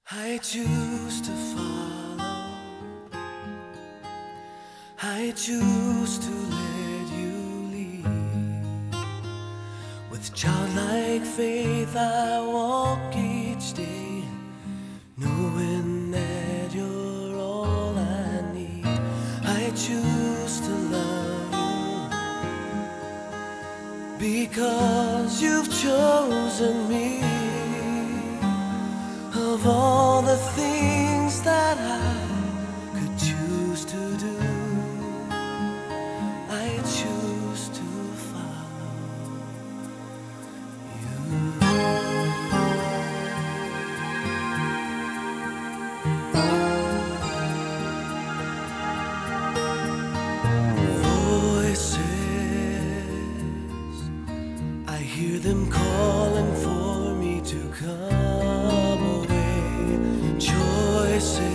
I choose to follow. I choose to let you lead. With childlike faith I walk each day, knowing that you're all I need. I choose to love you because you've chosen me. Of all the things that I could choose to do, I choose to follow you. Voices, I hear them calling for me to come away. Choices,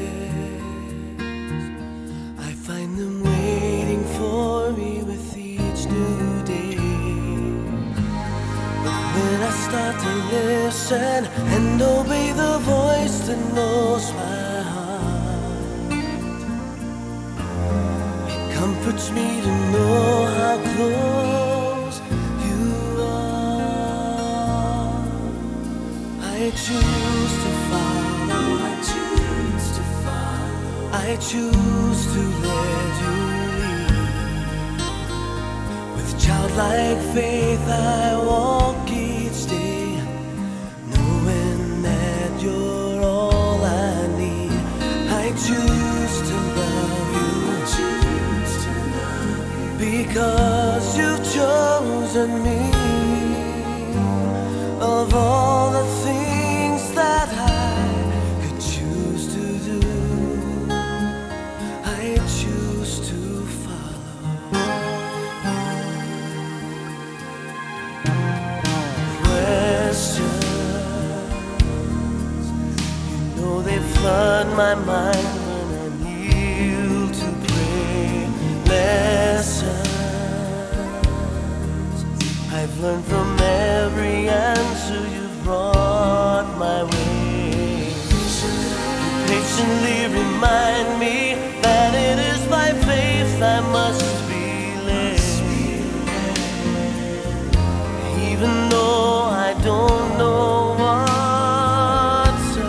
I find them waiting for me with each new day. But when I start to listen and obey the voice that knows my heart, it comforts me to know how close you are. I choose to follow. I choose to let you lead. With childlike faith I walk each day, knowing that you're all I need. I choose to love you because you've chosen me. Of all the things that I could choose to do, I choose to follow you. Questions, you know they flood my mind when I kneel to pray. Lessons I've learned from every answer you've brought my way. Patiently remind me that it is by faith I must be led. Even though I don't know what's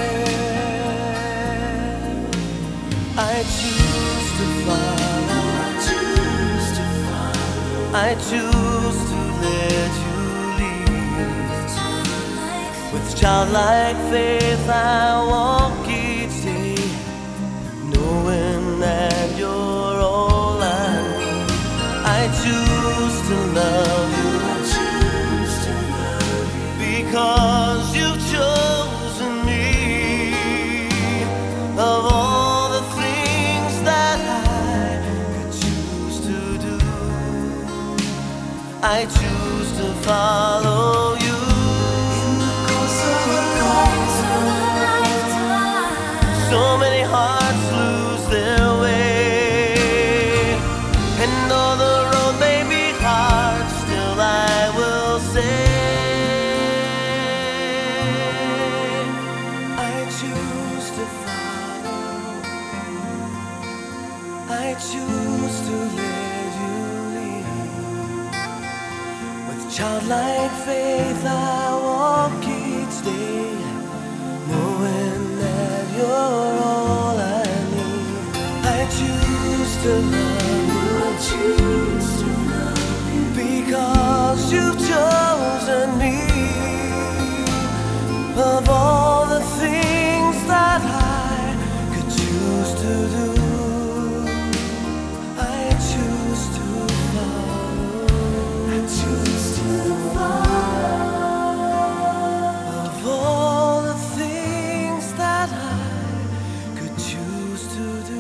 ahead, I choose to follow. I choose to let you lead. With childlike faith I walk each day, knowing that you're all I need. I choose to love you because you've chosen me. Of all the things that I could choose to do, I choose to follow you. In the course of a lifetime, so many hearts lose their way, and though the road may be hard, still I will say, I choose to follow. I choose to let you lead. With childlike faith I walk each day, knowing that you're all I need. I choose to love you because you've chosen me. Of all the things that I could choose to do, I choose to follow. I choose to follow. Of all the things that I could choose to do,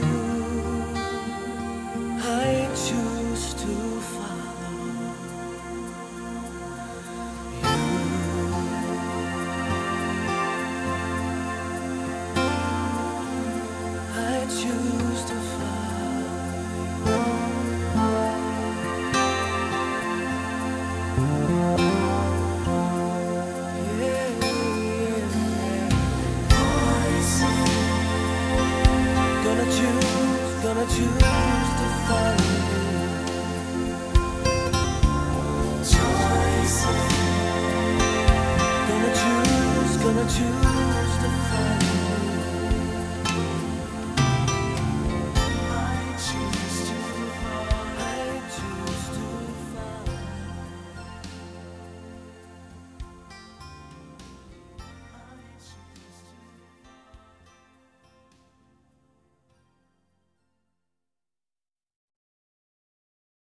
I choose to follow you. I choose to follow. Yeah. choose to follow you. Choices. Gonna choose